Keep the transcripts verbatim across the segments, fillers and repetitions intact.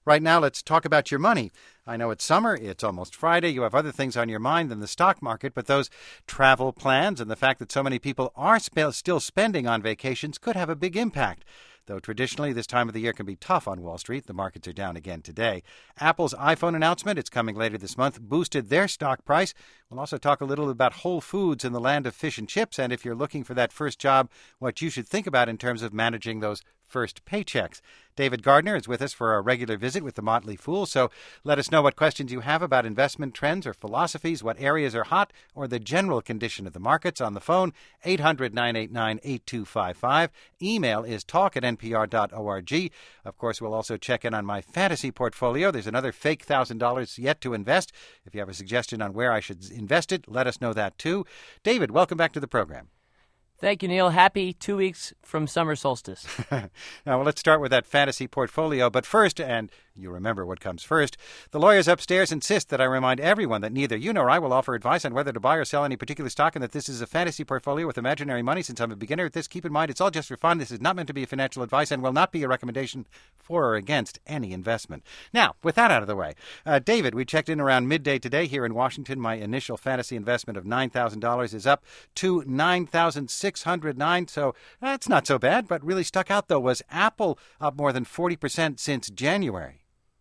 Right now, let's talk about your money. I know it's summer, it's almost Friday, you have other things on your mind than the stock market, but those travel plans and the fact that so many people are sp- still spending on vacations could have a big impact. Though traditionally this time of the year can be tough on Wall Street, the markets are down again today. Apple's iPhone announcement, it's coming later this month, boosted their stock price. We'll also talk a little about Whole Foods in the land of fish and chips, and if you're looking for that first job, what you should think about in terms of managing those first paychecks. David Gardner is with us for a regular visit with the Motley Fool, so let us know what questions you have about investment trends or philosophies, what areas are hot, or the general condition of the markets on the phone, eight hundred, nine eight nine, eight two five five. Email is talk at n p r dot org. Of course, we'll also check in on my fantasy portfolio. There's another fake one thousand dollars yet to invest. If you have a suggestion on where I should invest it, let us know that too. David, welcome back to the program. Thank you, Neil. Happy two weeks from summer solstice. Now, well, let's start with that fantasy portfolio. But first, and you remember what comes first, the lawyers upstairs insist that I remind everyone that neither you nor I will offer advice on whether to buy or sell any particular stock and that this is a fantasy portfolio with imaginary money. Since I'm a beginner at this, keep in mind it's all just for fun. This is not meant to be financial advice and will not be a recommendation for or against any investment. Now, with that out of the way, uh, David, we checked in around midday today here in Washington. My initial fantasy investment of nine thousand dollars is up to nine thousand six hundred nine dollars, so that's not so bad. But really stuck out, though, was Apple up more than forty percent since January.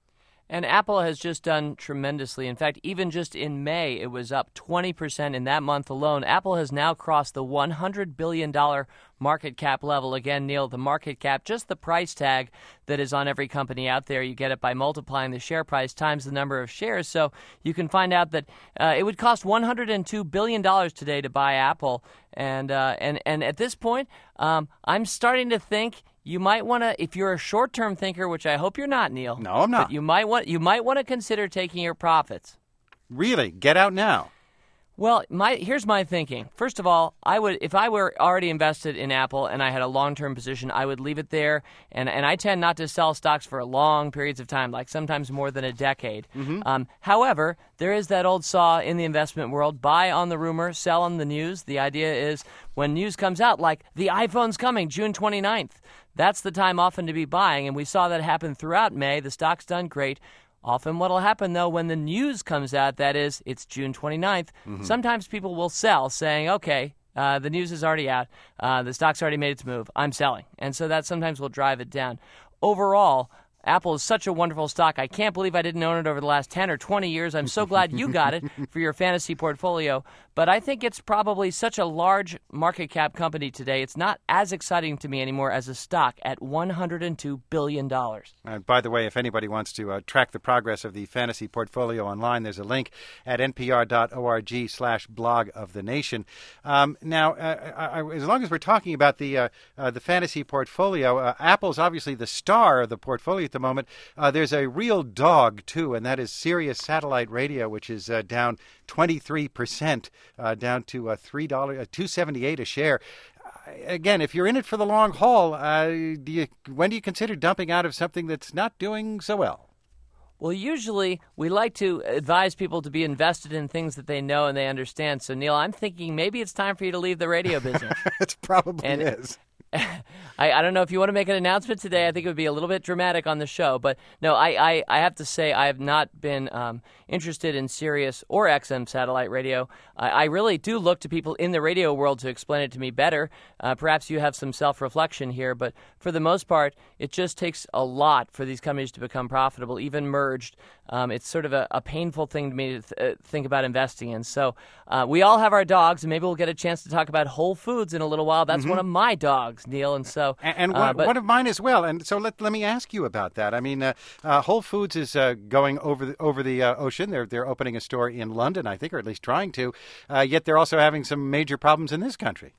And Apple has just done tremendously. In fact, even just in May, it was up twenty percent in that month alone. Apple has now crossed the one hundred billion dollars market cap level. Again, Neil, the market cap, just the price tag that is on every company out there. You get it by multiplying the share price times the number of shares. So you can find out that uh, it would cost one hundred two billion dollars today to buy Apple. And, uh, and, and at this point, um, I'm starting to think you might want to, if you're a short-term thinker, which I hope you're not, Neil. No, I'm not. But you might want you might want to consider taking your profits. Really? Get out now. Well, my here's my thinking. First of all, I would if I were already invested in Apple and I had a long-term position, I would leave it there. And, and I tend not to sell stocks for long periods of time, like sometimes more than a decade. Mm-hmm. Um, however, there is that old saw in the investment world: buy on the rumor, sell on the news. The idea is when news comes out, like the iPhone's coming June twenty-ninth, that's the time often to be buying. And we saw that happen throughout May. The stock's done great. Often what will happen, though, when the news comes out, that is, it's June twenty-ninth, mm-hmm. sometimes people will sell, saying, okay, uh, the news is already out, uh, the stock's already made its move, I'm selling. And so that sometimes will drive it down. Overall, Apple is such a wonderful stock. I can't believe I didn't own it over the last ten or twenty years. I'm so glad you got it for your fantasy portfolio. But I think it's probably such a large market cap company today, it's not as exciting to me anymore as a stock at one hundred two billion dollars. And by the way, if anybody wants to uh, track the progress of the fantasy portfolio online, there's a link at npr.org slash blog of the nation. Um, now, uh, I, I, as long as we're talking about the, uh, uh, the fantasy portfolio, uh, Apple's obviously the star of the portfolio at the moment. Uh, there's a real dog, too, and that is Sirius Satellite Radio, which is uh, down twenty-three percent, uh, down to uh, three dollars, uh, two seventy-eight a share. Uh, again, if you're in it for the long haul, uh, do you, when do you consider dumping out of something that's not doing so well? Well, usually we like to advise people to be invested in things that they know and they understand. So, Neil, I'm thinking maybe it's time for you to leave the radio business. It probably and, is. I, I don't know if you want to make an announcement today. I think it would be a little bit dramatic on the show. But no, I, I, I have to say I have not been um, interested in Sirius or X M satellite radio. I, I really do look to people in the radio world to explain it to me better. Uh, perhaps you have some self-reflection here. But for the most part, it just takes a lot for these companies to become profitable, even merged. Um, it's sort of a, a painful thing to me to th- think about investing in. So uh, we all have our dogs, and maybe we'll get a chance to talk about Whole Foods in a little while. That's mm-hmm. one of my dogs, Neil, and so and, and uh, one, but, one of mine as well. And so let let me ask you about that. I mean, uh, uh, Whole Foods is uh, going over the, over the uh, ocean. They're they're opening a store in London, I think, or at least trying to. Uh, yet they're also having some major problems in this country.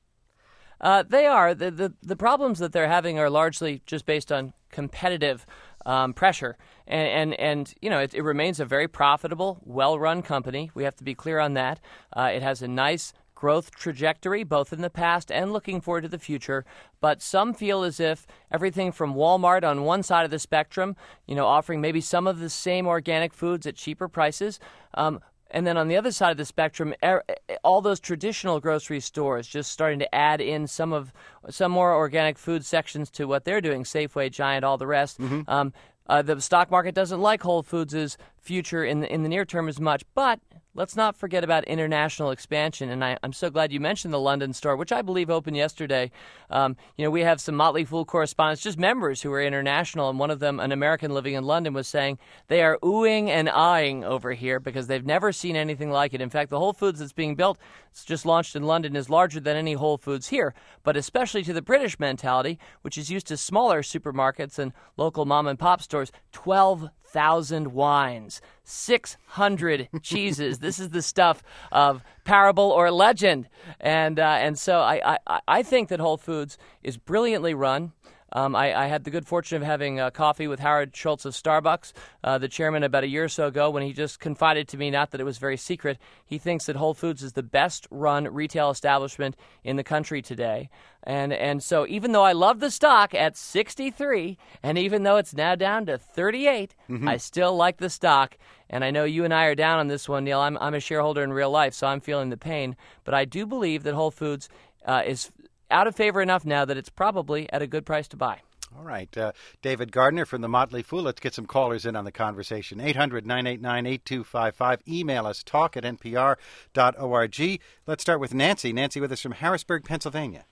Uh, they are the, the the problems that they're having are largely just based on competitive um, pressure, and, and and you know it, it remains a very profitable, well-run company. We have to be clear on that. Uh, it has a nice growth trajectory, both in the past and looking forward to the future. But some feel as if everything from Walmart on one side of the spectrum, you know, offering maybe some of the same organic foods at cheaper prices. Um, And then on the other side of the spectrum, er, all those traditional grocery stores just starting to add in some of some more organic food sections to what they're doing, Safeway, Giant, all the rest. Mm-hmm. Um, Uh, the stock market doesn't like Whole Foods' future in the, in the near term as much, but let's not forget about international expansion. And I, I'm so glad you mentioned the London store, which I believe opened yesterday. Um, you know, we have some Motley Fool correspondents, just members who are international, and one of them, an American living in London, was saying they are oohing and eyeing over here because they've never seen anything like it. In fact, the Whole Foods that's being built, it's just launched in London, is larger than any Whole Foods here, but especially to the British mentality, which is used to smaller supermarkets and local mom and pop stores, twelve thousand wines, six hundred cheeses. This is the stuff of parable or legend. And uh, and so I, I, I think that Whole Foods is brilliantly run. Um, I, I had the good fortune of having uh, coffee with Howard Schultz of Starbucks, uh, the chairman, about a year or so ago, when he just confided to me, not that it was very secret, he thinks that Whole Foods is the best-run retail establishment in the country today. And and so even though I love the stock at sixty-three, and even though it's now down to thirty-eight, mm-hmm. I still like the stock. And I know you and I are down on this one, Neil. I'm, I'm a shareholder in real life, so I'm feeling the pain. But I do believe that Whole Foods uh, is out of favor enough now that it's probably at a good price to buy. All right. Uh, David Gardner from the Motley Fool. Let's get some callers in on the conversation. eight hundred, nine eight nine, eight two five five. Email us, talk at n p r dot org. Let's start with Nancy. Nancy with us from Harrisburg, Pennsylvania.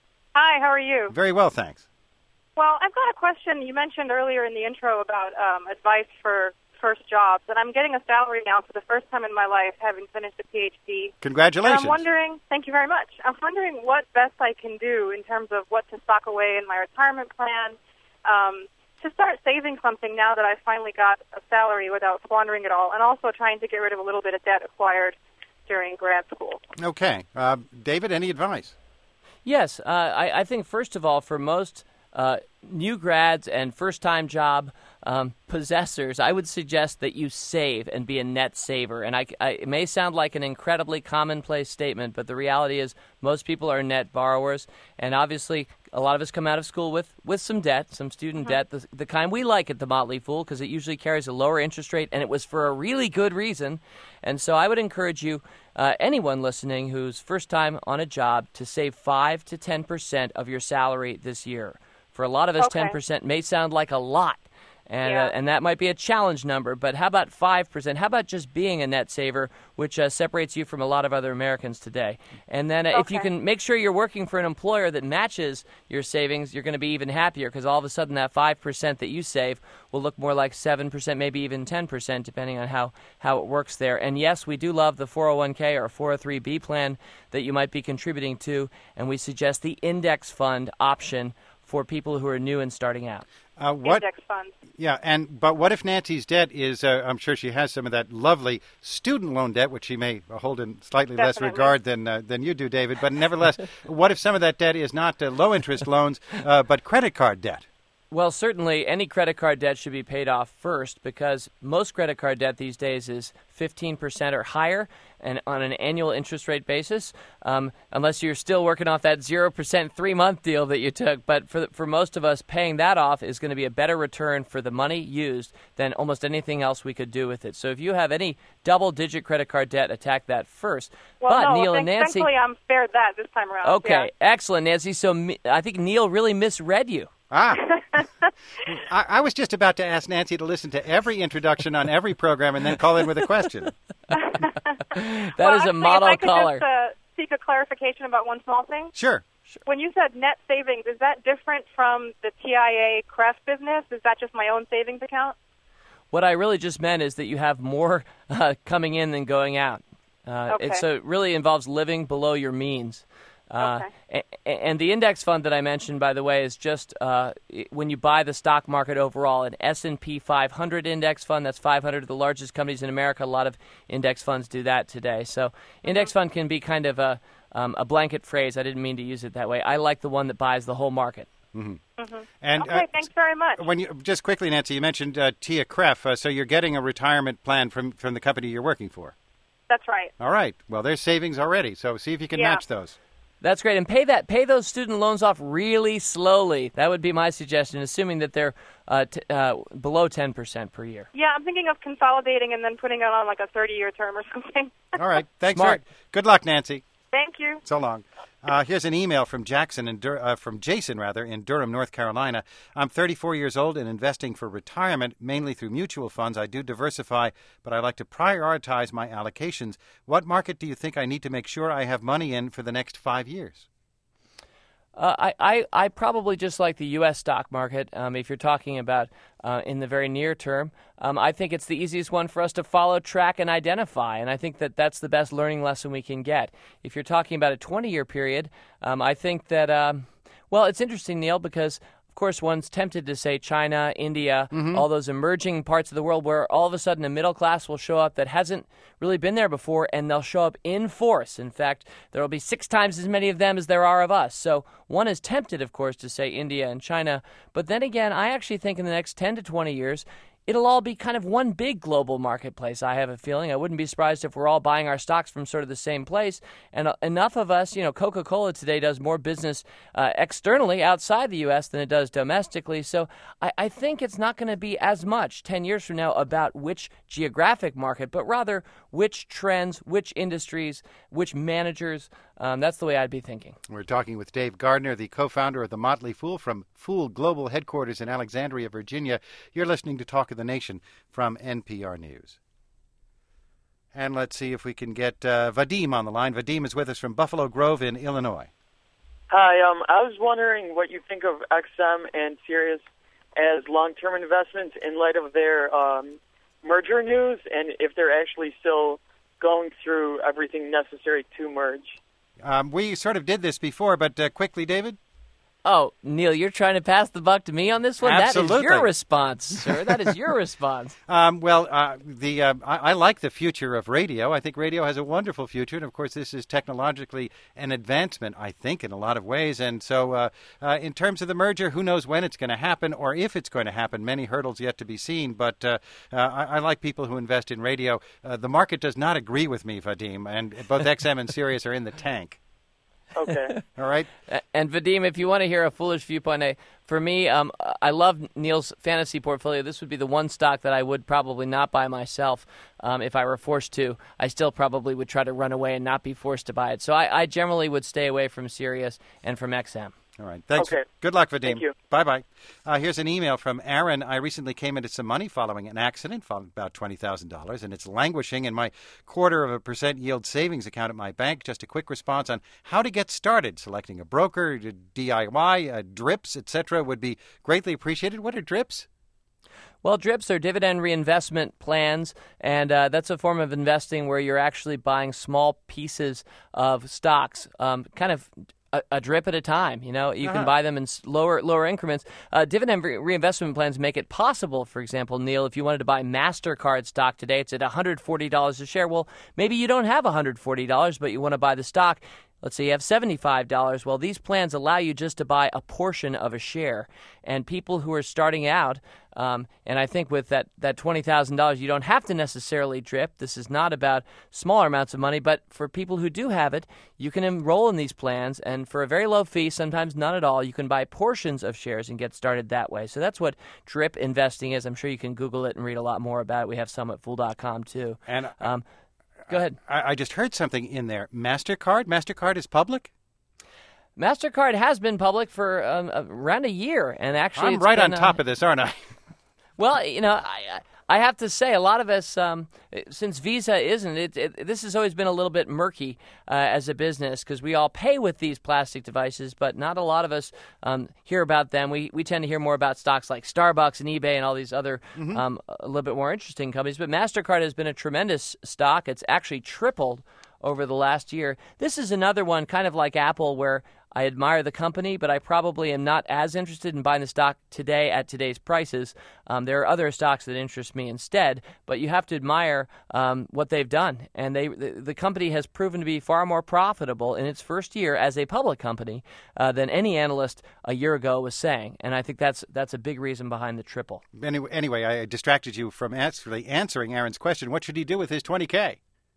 Hi, how are you? Very well, thanks. Well, I've got a question. You mentioned earlier in the intro about um, advice for first jobs, and I'm getting a salary now for the first time in my life, having finished a P H D. Congratulations. And I'm wondering, thank you very much. I'm wondering what best I can do in terms of what to stock away in my retirement plan um, to start saving something now that I've finally got a salary without squandering it all, and also trying to get rid of a little bit of debt acquired during grad school. Okay. Uh, David, any advice? Yes. Uh, I, I think, first of all, for most uh, new grads and first-time job Um, possessors, I would suggest that you save and be a net saver. And I, I, it may sound like an incredibly commonplace statement, but the reality is most people are net borrowers. And obviously, a lot of us come out of school with, with some debt, some student mm-hmm. debt, the, the kind we like at the Motley Fool, because it usually carries a lower interest rate, and it was for a really good reason. And so I would encourage you, uh, anyone listening who's first time on a job, to save five to ten percent of your salary this year. For a lot of us, okay. ten percent may sound like a lot. And, yeah. uh, and that might be a challenge number, but how about five percent? How about just being a net saver, which uh, separates you from a lot of other Americans today? And then uh, okay. if you can make sure you're working for an employer that matches your savings, you're going to be even happier, because all of a sudden that five percent that you save will look more like seven percent, maybe even ten percent, depending on how, how it works there. And yes, we do love the four oh one k or four oh three b plan that you might be contributing to, and we suggest the index fund option for people who are new and starting out. Uh, what, Index funds. Yeah, and but what if Nancy's debt is, uh, I'm sure she has some of that lovely student loan debt, which she may hold in slightly Definitely. less regard than uh, than you do, David, but nevertheless, what if some of that debt is not uh, low-interest loans, uh, but credit card debt? Well, certainly any credit card debt should be paid off first, because most credit card debt these days is fifteen percent or higher, and on an annual interest rate basis, um, unless you're still working off that zero percent three-month deal that you took. But for for most of us, paying that off is going to be a better return for the money used than almost anything else we could do with it. So if you have any double-digit credit card debt, attack that first. Well, but no, Neil thank, and Nancy, thankfully I'm spared that this time around. Okay, yeah. excellent, Nancy. So me, I think Neil really misread you. Ah, I, I was just about to ask Nancy to listen to every introduction on every program and then call in with a question. That well, is actually, a model if I could caller. Just, uh, seek a clarification about one small thing. Sure. When you said net savings, is that different from the T I A C R E F business? Is that just my own savings account? What I really just meant is that you have more uh, coming in than going out. Uh, okay. it, so it really involves living below your means. Uh, okay. and, and the index fund that I mentioned, by the way, is just uh, when you buy the stock market overall, an S and P five hundred index fund. That's five hundred of the largest companies in America. A lot of index funds do that today. So index fund can be kind of a, um, a blanket phrase. I didn't mean to use it that way. I like the one that buys the whole market. Mm-hmm. Mm-hmm. And, okay, uh, thanks very much. When you, just quickly, Nancy, you mentioned uh, T I A C R E F, uh, so you're getting a retirement plan from, from the company you're working for. That's right. All right. Well, there's savings already, so see if you can yeah. match those. That's great. And pay that pay those student loans off really slowly. That would be my suggestion, assuming that they're uh, t- uh, below ten percent per year. Yeah, I'm thinking of consolidating and then putting it on like a thirty-year term or something. All right. Thanks. Smart. For, good luck, Nancy. Thank you. So long. Uh, here's an email from Jackson in Dur- uh, from Jason rather in Durham, North Carolina. I'm thirty-four years old and investing for retirement mainly through mutual funds. I do diversify, but I like to prioritize my allocations. What market do you think I need to make sure I have money in for the next five years? Uh, I, I, I probably just like the U S stock market. Um, if you're talking about uh, in the very near term, um, I think it's the easiest one for us to follow, track, and identify. And I think that that's the best learning lesson we can get. If you're talking about a twenty-year period, um, I think that, um, well, it's interesting, Neil, because of course, one's tempted to say China, India, mm-hmm. all those emerging parts of the world where all of a sudden a middle class will show up that hasn't really been there before, and they'll show up in force. In fact, there will be six times as many of them as there are of us. So one is tempted, of course, to say India and China. But then again, I actually think in the next ten to twenty years, it'll all be kind of one big global marketplace, I have a feeling. I wouldn't be surprised if we're all buying our stocks from sort of the same place. And uh, enough of us, you know, Coca-Cola today does more business uh, externally outside the U S than it does domestically. So I, I think it's not going to be as much ten years from now about which geographic market, but rather which trends, which industries, which managers. Um, that's the way I'd be thinking. We're talking with Dave Gardner, the co-founder of The Motley Fool from Fool Global Headquarters in Alexandria, Virginia. You're listening to Talk of the Nation from N P R News. And let's see if we can get uh, Vadim on the line. Vadim is with us from Buffalo Grove in Illinois. Hi, um, I was wondering what you think of X M and Sirius as long-term investments in light of their um, merger news, and if they're actually still going through everything necessary to merge. Um, we sort of did this before, but uh, quickly, David? Oh, Neil, you're trying to pass the buck to me on this one? Absolutely. That is your response, sir. That is your response. Um, well, uh, the uh, I, I like the future of radio. I think radio has a wonderful future. And, of course, this is technologically an advancement, I think, in a lot of ways. And so uh, uh, in terms of the merger, who knows when it's going to happen or if it's going to happen. Many hurdles yet to be seen. But uh, uh, I, I like people who invest in radio. Uh, the market does not agree with me, Vadim, and both X M and Sirius are in the tank. Okay. All right. And Vadim, if you want to hear a foolish viewpoint, I, for me, um, I love Neil's fantasy portfolio. This would be the one stock that I would probably not buy myself um, if I were forced to. I still probably would try to run away and not be forced to buy it. So I, I generally would stay away from Sirius and from X M. All right. Thanks. Okay. Good luck, Vadim. Thank you. Bye-bye. Uh, here's an email from Aaron. I recently came into some money following an accident, following about twenty thousand dollars, and it's languishing in my quarter of a percent yield savings account at my bank. Just a quick response on how to get started. Selecting a broker, D I Y, uh, DRIPs, et cetera would be greatly appreciated. What are DRIPs? Well, DRIPs are dividend reinvestment plans, and uh, that's a form of investing where you're actually buying small pieces of stocks, um, kind of A, a drip at a time. You know, you uh-huh. can buy them in lower lower increments. Uh, dividend re- reinvestment plans make it possible. For example, Neil, if you wanted to buy MasterCard stock today, it's at one hundred forty dollars a share. Well, maybe you don't have one hundred forty dollars, but you want to buy the stock. Let's say you have seventy-five dollars. Well, these plans allow you just to buy a portion of a share. And people who are starting out, um, and I think with that, that twenty thousand dollars, you don't have to necessarily drip. This is not about smaller amounts of money, but for people who do have it, you can enroll in these plans, and for a very low fee, sometimes none at all, you can buy portions of shares and get started that way. So that's what drip investing is. I'm sure you can Google it and read a lot more about it. We have some at fool dot com, too. And um, Go ahead. I, I just heard something in there. MasterCard? MasterCard is public? MasterCard has been public for um, around a year. And actually, I'm it's right been, on top uh, of this, aren't I? Well, you know, I I have to say, a lot of us, um, since Visa isn't, it, it, this has always been a little bit murky uh, as a business because we all pay with these plastic devices, but not a lot of us um, hear about them. We we tend to hear more about stocks like Starbucks and eBay and all these other mm-hmm. um, a little bit more interesting companies. But MasterCard has been a tremendous stock. It's actually tripled over the last year. This is another one, kind of like Apple, where I admire the company, but I probably am not as interested in buying the stock today at today's prices. Um, there are other stocks that interest me instead, but you have to admire um, what they've done. And they, the, the company has proven to be far more profitable in its first year as a public company uh, than any analyst a year ago was saying. And I think that's that's a big reason behind the triple. Anyway, anyway I distracted you from actually answering Aaron's question. What should he do with his twenty K?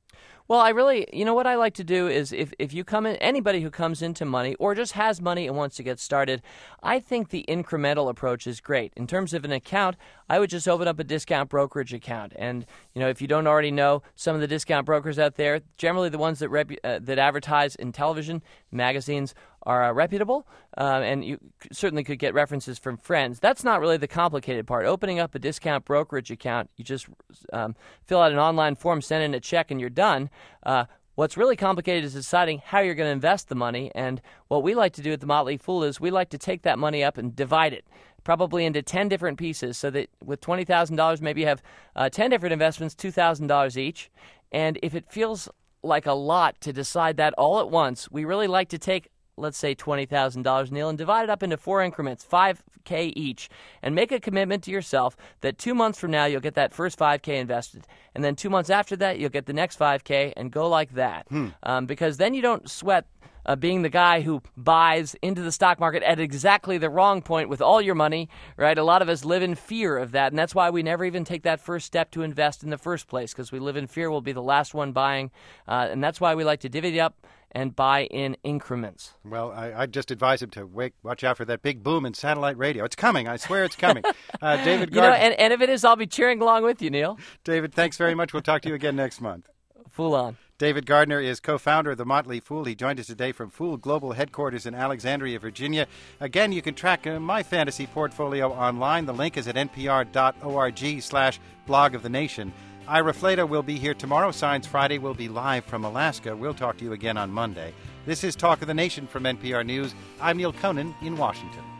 Well, I really, you know, what I like to do is if, if you come in, anybody who comes into money or just has money and wants to get started, I think the incremental approach is great. In terms of an account, I would just open up a discount brokerage account. And, you know, if you don't already know some of the discount brokers out there, generally the ones that rep, uh, that advertise in television, magazines, are uh, reputable, uh, and you certainly could get references from friends. That's not really the complicated part. Opening up a discount brokerage account, you just um, fill out an online form, send in a check, and you're done. Uh, what's really complicated is deciding how you're going to invest the money, and what we like to do at the Motley Fool is we like to take that money up and divide it, probably into ten different pieces, so that with twenty thousand dollars, maybe you have uh, ten different investments, two thousand dollars each, and if it feels like a lot to decide that all at once, we really like to take, let's say twenty thousand dollars, Neil, and divide it up into four increments, five K each, and make a commitment to yourself that two months from now you'll get that first five K invested, and then two months after that you'll get the next five K, and go like that. Hmm. Um, because then you don't sweat uh, being the guy who buys into the stock market at exactly the wrong point with all your money, right? A lot of us live in fear of that, and that's why we never even take that first step to invest in the first place, because we live in fear we'll be the last one buying, uh, and that's why we like to divvy it up and buy in increments. Well, I, I'd just advise him to wake, watch out for that big boom in satellite radio. It's coming. I swear it's coming. Uh, David Gardner. You know, and, and if it is, I'll be cheering along with you, Neil. David, thanks very much. We'll talk to you again next month. Fool on. David Gardner is co-founder of the Motley Fool. He joined us today from Fool Global Headquarters in Alexandria, Virginia. Again, you can track uh, my fantasy portfolio online. The link is at npr.org slash blog of the nation. Ira Flatow will be here tomorrow. Science Friday will be live from Alaska. We'll talk to you again on Monday. This is Talk of the Nation from N P R News. I'm Neil Conan in Washington.